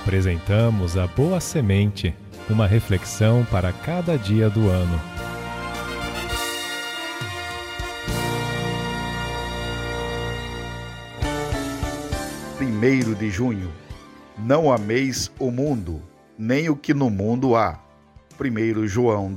Apresentamos a Boa Semente, uma reflexão para cada dia do ano. Primeiro de junho. Não ameis o mundo, nem o que no mundo há. 1 João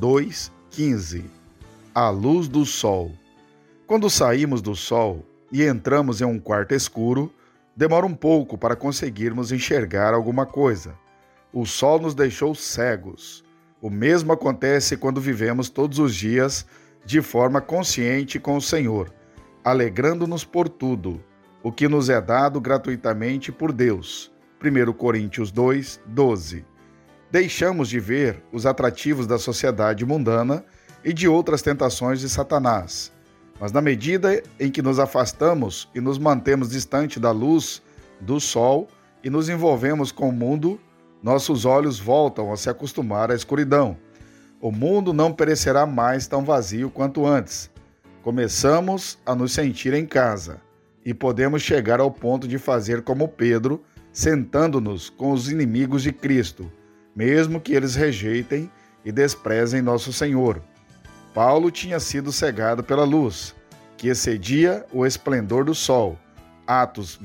2,15. A luz do sol. Quando saímos do sol e entramos em um quarto escuro, demora um pouco para conseguirmos enxergar alguma coisa. O sol nos deixou cegos. O mesmo acontece quando vivemos todos os dias de forma consciente com o Senhor, alegrando-nos por tudo, o que nos é dado gratuitamente por Deus. 1 Coríntios 2,12. Deixamos de ver os atrativos da sociedade mundana e de outras tentações de Satanás. Mas na medida em que nos afastamos e nos mantemos distante da luz do sol e nos envolvemos com o mundo, nossos olhos voltam a se acostumar à escuridão. O mundo não perecerá mais tão vazio quanto antes. Começamos a nos sentir em casa e podemos chegar ao ponto de fazer como Pedro, sentando-nos com os inimigos de Cristo, mesmo que eles rejeitem e desprezem nosso Senhor. Paulo tinha sido cegado pela luz, que excedia o esplendor do sol. Atos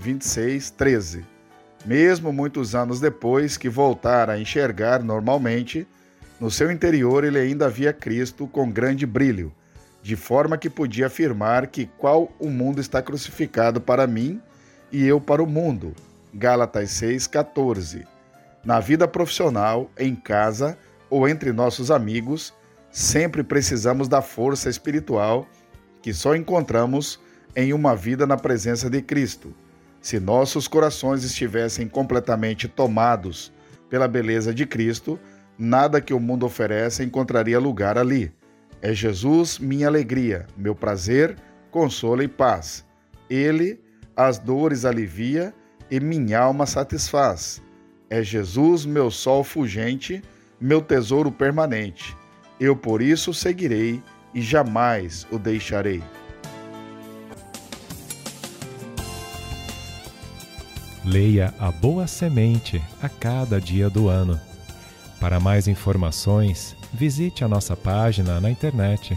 26:13. Mesmo muitos anos depois que voltara a enxergar normalmente, no seu interior ele ainda via Cristo com grande brilho, de forma que podia afirmar que o mundo está crucificado para mim e eu para o mundo. Gálatas 6:14. Na vida profissional, em casa ou entre nossos amigos, sempre precisamos da força espiritual que só encontramos em uma vida na presença de Cristo. Se nossos corações estivessem completamente tomados pela beleza de Cristo, nada que o mundo oferece encontraria lugar ali. É Jesus minha alegria, meu prazer, consolo e paz. Ele as dores alivia e minha alma satisfaz. É Jesus meu sol fulgente, meu tesouro permanente. Eu por isso o seguirei e jamais o deixarei. Leia a Boa Semente a cada dia do ano. Para mais informações, visite a nossa página na internet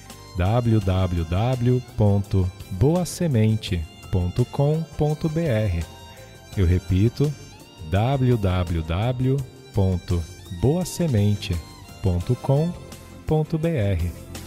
www.boasemente.com.br. Eu repito, www.boasemente.com.br.